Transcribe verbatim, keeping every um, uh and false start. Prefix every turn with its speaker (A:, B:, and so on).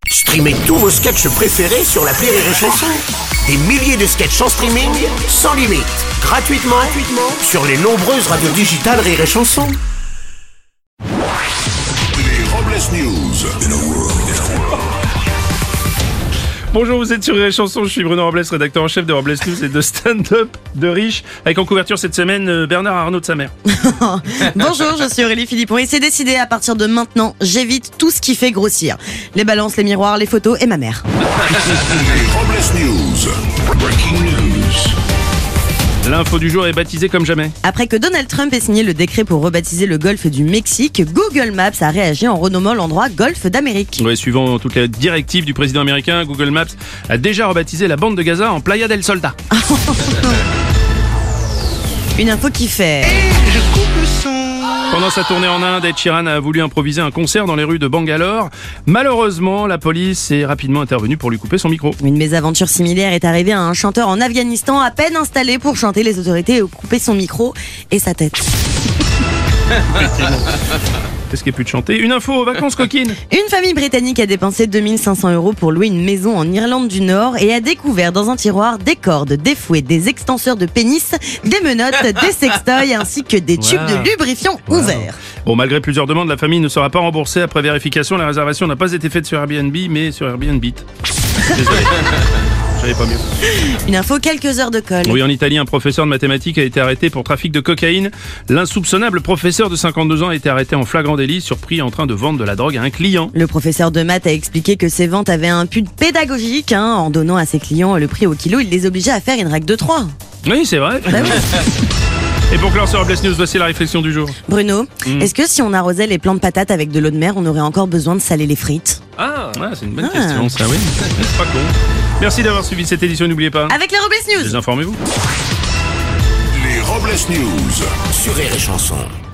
A: Streamez tous vos sketchs préférés sur l'appli Rire et Chanson. Des milliers de sketchs en streaming, sans limite, gratuitement, gratuitement sur les nombreuses radios digitales Rire et Chanson.
B: Les Robles News. In a world, in a world.
C: Bonjour, vous êtes sur Rire et Chanson, je suis Bruno Robles, rédacteur en chef de Robles News et de stand-up de Riche, avec en couverture cette semaine Bernard Arnault de sa mère.
D: Bonjour, je suis Aurélie Philippon et c'est décidé, à partir de maintenant, j'évite tout ce qui fait grossir. Les balances, les miroirs, les photos et ma mère.
B: Les Robles News. Breaking news.
C: L'info du jour est baptisée comme jamais.
D: Après que Donald Trump ait signé le décret pour rebaptiser le golfe du Mexique, Google Maps a réagi en renommant l'endroit Golfe d'Amérique.
C: Ouais, suivant toutes les directives du président américain, Google Maps a déjà rebaptisé la bande de Gaza en Playa del Soldat.
D: Une info qui fait...
C: Pendant sa tournée en Inde, Ed Sheeran a voulu improviser un concert dans les rues de Bangalore. Malheureusement, la police est rapidement intervenue pour lui couper son micro.
D: Une mésaventure similaire est arrivée à un chanteur en Afghanistan, à peine installé pour chanter. Les autorités ont coupé son micro et sa tête.
C: Qu'est-ce qui est plus de chanter? Une info aux vacances coquines.
D: Une famille britannique a dépensé deux mille cinq cents euros pour louer une maison en Irlande du Nord et a découvert dans un tiroir des cordes, des fouets, des extenseurs de pénis, des menottes, des sextoys ainsi que des tubes
C: Wow.
D: de lubrifiant
C: Wow.
D: ouverts.
C: Bon, malgré plusieurs demandes, la famille ne sera pas remboursée. Après vérification, la réservation n'a pas été faite sur Airbnb, mais sur Airbnb. Désolé. J'avais pas mieux.
D: Une info, quelques heures de colle.
C: Oui, en Italie, un professeur de mathématiques a été arrêté pour trafic de cocaïne. L'insoupçonnable professeur de cinquante-deux ans a été arrêté en flagrant délit, surpris en train de vendre de la drogue à un client.
D: Le professeur de maths a expliqué que ses ventes avaient un but pédagogique. Hein, en donnant à ses clients le prix au kilo, il les obligeait à faire une règle de trois.
C: Oui, c'est vrai.
D: Bah oui.
C: Et pour clore sur Robles News, voici la réflexion du jour.
D: Bruno,
C: Mm.
D: est-ce que si on arrosait les plants de patates avec de l'eau de mer, on aurait encore besoin de saler les frites?
C: Ah, ouais, c'est une bonne
D: Ah.
C: question, ça, oui. C'est pas con. Merci d'avoir suivi cette édition, n'oubliez pas.
D: Avec les Robles News.
C: Désinformez-vous.
B: Les Robles News.
A: Sur Rire et Chanson.